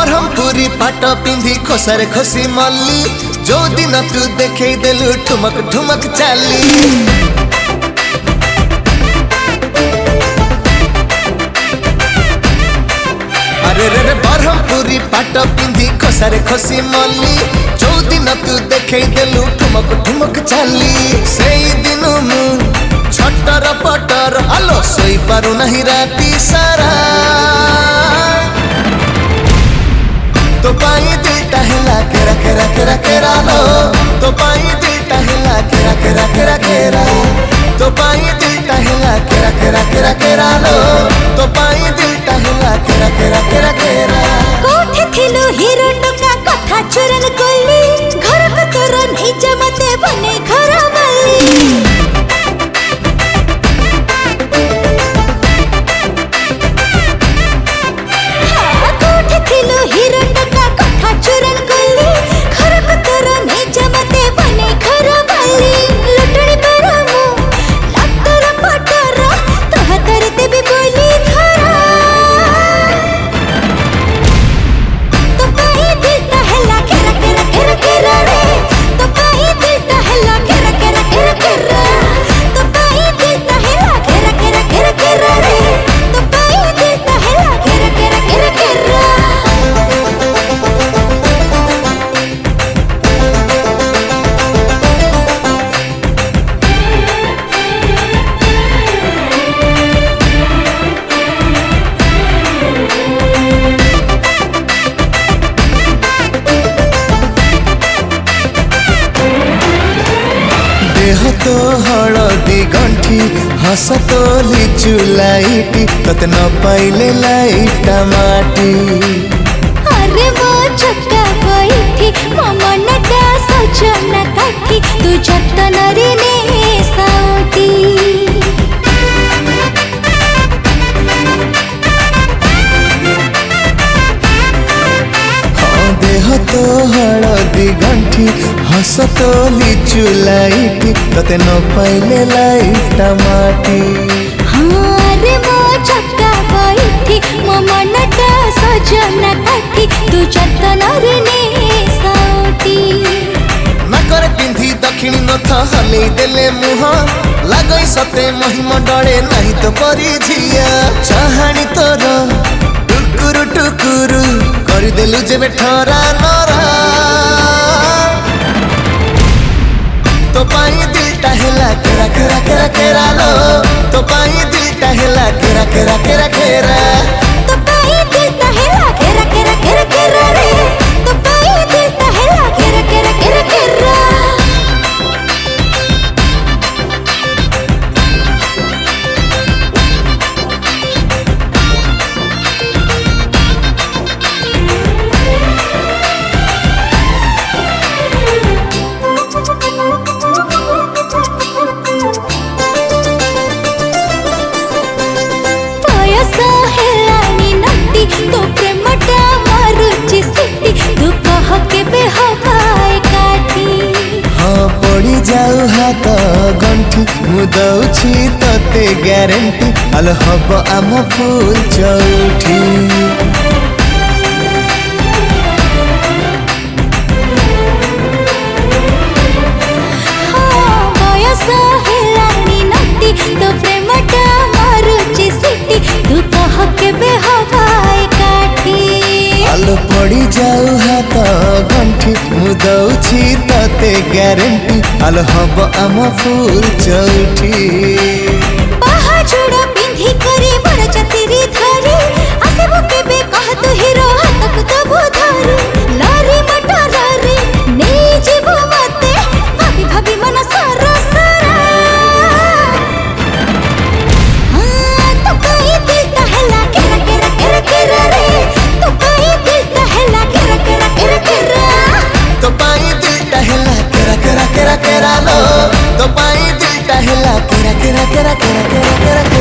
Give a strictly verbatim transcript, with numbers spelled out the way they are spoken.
ब्रह्मपुरी पाट पिंधि खोसारे खोसी मल्ली जो दिन तू देखे देलु ठुमक ठुमक चाली। अरे रे रे ब्रह्मपुरी पाट पिंधि खोसारे खोसी मल्ली जो दिन तू देखे देलु ठुमक ठुमक चाली। से दिन मु छटर पटर आलो सोई पारु नहीं राती सारा तो पाई दिलटा हिला केरा केरा केरा केरा लो तो पाई दिलटा हिला केरा केरा केरा केरा तो पाई दिलटा हिला केरा केरा केरा केरा लो तो पाई दिलटा हिला केरा केरा केरा केरा। कोठे थिलु हीरो टका कथा चुरन कोली घर को तोर निज मते बने घर वाली। देह तो हलदी गंठी हस तो लिचु लाइटी तते न पाइले लाइटा माटी। अरे वो छक्का बैठी मो मनटा सजना काठी तू जतन रे ने साउटी। देह तो हलदी गंठी हस तो लिचु लाइटी तते न पाइले लाइटा माटी। हाँ रे वो छक्का बैठी मो मनटा सजना काठी तू जतन रे ने साउटी। नाकर पिंधि दक्षिणी नथ हले देले मुह लगई सते महिमा डरे नहीं तो परी झिया चाहानी तोर टुकुरु टुकुरु कर देलु जेबे ठरा नरा तो पाई दिलटा हिला केरा केरा केरा केरा लो तो पाई दिलटा हिला केरा केरा केरा केरा तो पाई दिलटा हिला केरा केरा केरा केरा रे तो पाई दिलटा हिला केरा केरा केरा केरा। तो प्रेमटा मारुची सिटी तू कह के बेहवाए काटी। हाँ पड़ी जाऊ हाथ गंठी मु दउछि तते ग्यारंटी आल हब आम फूल चौठी। हाँ बयस हेलानी नटी तो प्रेमटा मारुची सिटी तू कह के बेहवाए काटी। आल पड़ी जाऊ हाथ गंठी मु दउछि तते ग्यारंटी आल हब आम फूल चौठी। बाहाजुड़ा पिंधी करे बड़ चतरी धरी आसेबो केबे कह तू हीरो हाथ को दबो धरी लारी मटा लारी ने जीवो मते भाभी भाभी मन सारा सारा। हाँ तो कोई दिलटा हिला केरा केरा केरा केरा रे तो कोई दिलटा हिला केरा केरा केरा केरा तो पाई दिलटा हिला केरा केरा केरा केरा लो तो पाई दिलटा हिला केरा केरा केरा केरा केरा केरा।